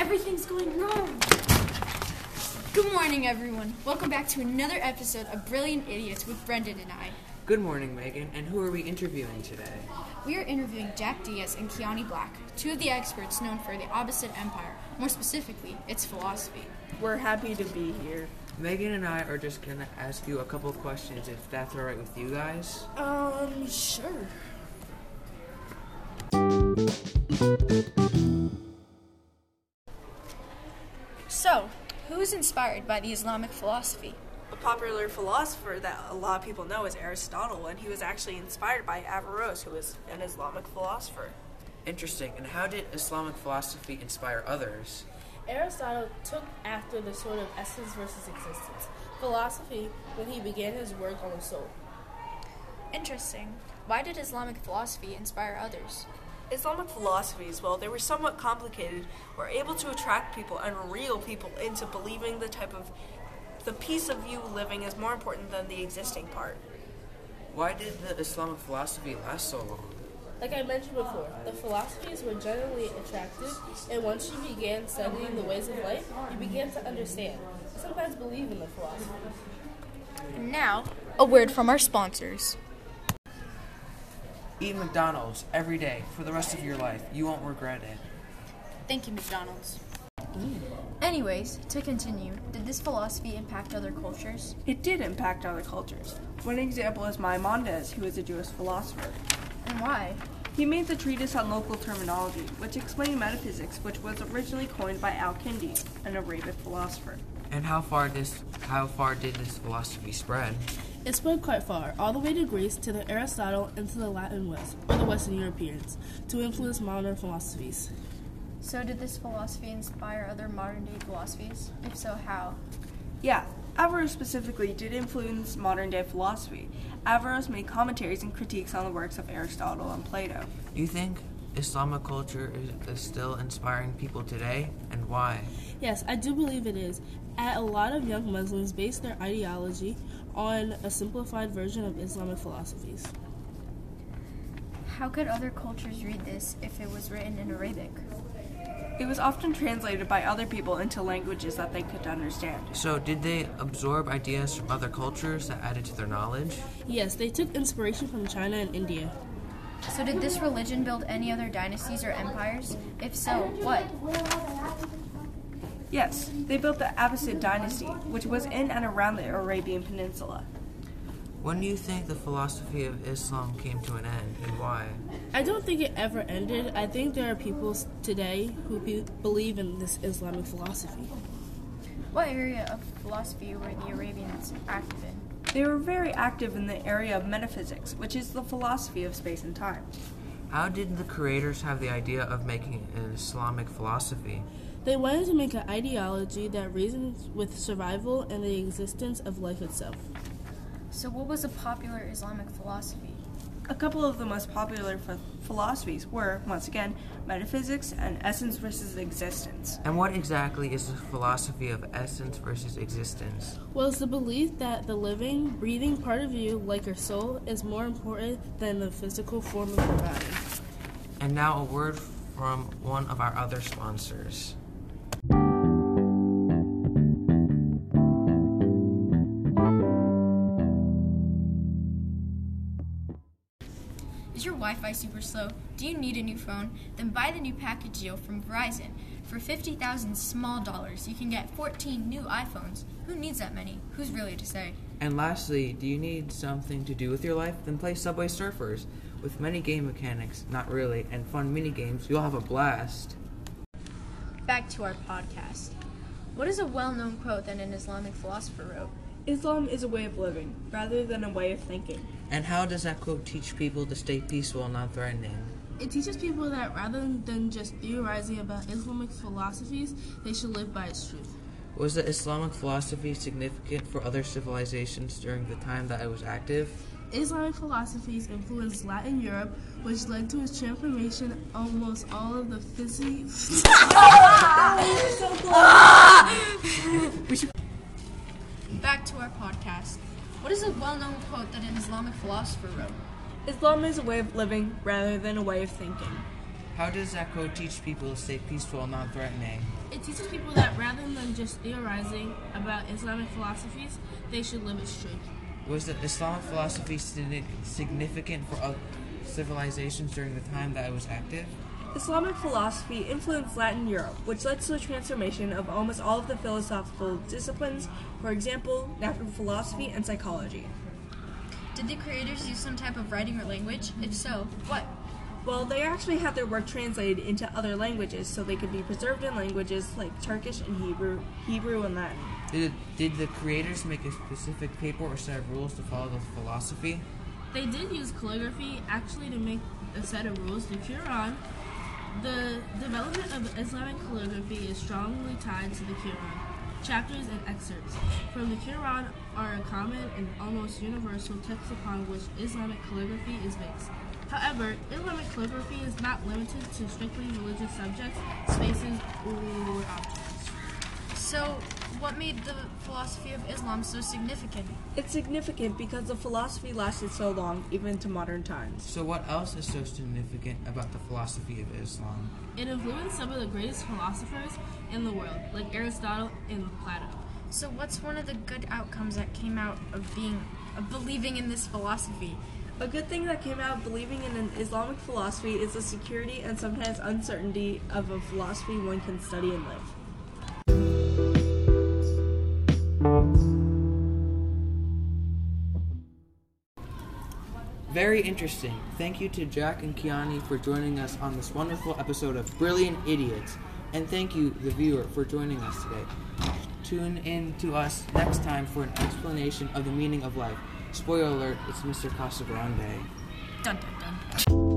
Everything's going wrong. Good morning, everyone. Welcome back to another episode of Brilliant Idiots with Brendan and I. Good morning, Megan. And who are we interviewing today? We are interviewing Jack Diaz and Keani Black, two of the experts known for the Abbasid Empire, more specifically, its philosophy. We're happy to be here. Megan and I are just going to ask you a couple of questions, if that's all right with you guys. Sure. So, who is inspired by the Islamic philosophy? A popular philosopher that a lot of people know is Aristotle, and he was actually inspired by Averroes, who was an Islamic philosopher. Interesting. And how did Islamic philosophy inspire others? Aristotle took after the sort of essence versus existence philosophy when he began his work on the soul. Interesting. Why did Islamic philosophy inspire others? Islamic philosophies, well, they were somewhat complicated, were able to attract people and reel people into believing the piece of you living is more important than the existing part. Why did the Islamic philosophy last so long? Like I mentioned before, the philosophies were generally attractive, and once you began studying the ways of life, you began to understand, and sometimes believe in the philosophy. And now, a word from our sponsors. Eat McDonald's every day for the rest of your life. You won't regret it. Thank you, McDonald's. Anyways, to continue, did this philosophy impact other cultures? It did impact other cultures. One example is Maimonides, who was a Jewish philosopher. And why? He made the treatise on local terminology, which explained metaphysics, which was originally coined by Al-Kindi, an Arabic philosopher. And how far did this philosophy spread? It spread quite far, all the way to Greece, to the Aristotle, and to the Latin West, or the Western Europeans, to influence modern philosophies. So did this philosophy inspire other modern-day philosophies? If so, how? Yeah, Averroes specifically did influence modern-day philosophy. Averroes made commentaries and critiques on the works of Aristotle and Plato. Do you think Islamic culture is still inspiring people today, and why? Yes, I do believe it is. A lot of young Muslims base their ideology on a simplified version of Islamic philosophies. How could other cultures read this if it was written in Arabic? It was often translated by other people into languages that they could understand. So did they absorb ideas from other cultures that added to their knowledge? Yes, they took inspiration from China and India. So did this religion build any other dynasties or empires? If so, what? Yes, they built the Abbasid dynasty, which was in and around the Arabian Peninsula. When do you think the philosophy of Islam came to an end, and why? I don't think it ever ended. I think there are people today who believe in this Islamic philosophy. What area of philosophy were the Arabians active in? They were very active in the area of metaphysics, which is the philosophy of space and time. How did the creators have the idea of making an Islamic philosophy? They wanted to make an ideology that reasons with survival and the existence of life itself. So what was a popular Islamic philosophy? A couple of the most popular philosophies were, once again, metaphysics and essence versus existence. And what exactly is the philosophy of essence versus existence? Well, it's the belief that the living, breathing part of you, like your soul, is more important than the physical form of your body. And now a word from one of our other sponsors. Is your Wi-Fi super slow? Do you need a new phone? Then buy the new package deal from Verizon. For 50,000 small dollars, you can get 14 new iPhones. Who needs that many? Who's really to say? And lastly, do you need something to do with your life? Then play Subway Surfers. With many game mechanics, not really, and fun mini games, you'll have a blast. Back to our podcast. What is a well-known quote that an Islamic philosopher wrote? Islam is a way of living, rather than a way of thinking. And how does that quote teach people to stay peaceful and non threatening? It teaches people that rather than just theorizing about Islamic philosophies, they should live by its truth. Was the Islamic philosophy significant for other civilizations during the time that it was active? Islamic philosophies influenced Latin Europe, which led to its transformation almost all of the Back to our podcast. What is a well-known quote that an Islamic philosopher wrote? Islam is a way of living, rather than a way of thinking. How does that quote teach people to stay peaceful and non-threatening? It teaches people that rather than just theorizing about Islamic philosophies, they should live its truth. Was the Islamic philosophy significant for other civilizations during the time that it was active? Islamic philosophy influenced Latin Europe, which led to the transformation of almost all of the philosophical disciplines, for example, natural philosophy and psychology. Did the creators use some type of writing or language? If so, what? Well, they actually had their work translated into other languages so they could be preserved in languages like Turkish and Hebrew and Latin. Did the creators make a specific paper or set of rules to follow the philosophy? They did use calligraphy actually to make a set of rules. The Quran, the development of Islamic calligraphy is strongly tied to the Quran. Chapters and excerpts from the Quran are a common and almost universal text upon which Islamic calligraphy is based. However, Islamic calligraphy is not limited to strictly religious subjects, spaces, or objects. So, what made the philosophy of Islam so significant? It's significant because the philosophy lasted so long, even to modern times. So what else is so significant about the philosophy of Islam? It influenced some of the greatest philosophers in the world, like Aristotle and Plato. So, what's one of the good outcomes that came out of believing in this philosophy? A good thing that came out of believing in an Islamic philosophy is the security and sometimes uncertainty of a philosophy one can study and live. Very interesting. Thank you to Jack and Kiani for joining us on this wonderful episode of Brilliant Idiots. And thank you, the viewer, for joining us today. Tune in to us next time for an explanation of the meaning of life. Spoiler alert, it's Mr. Casagrande. Dun dun dun.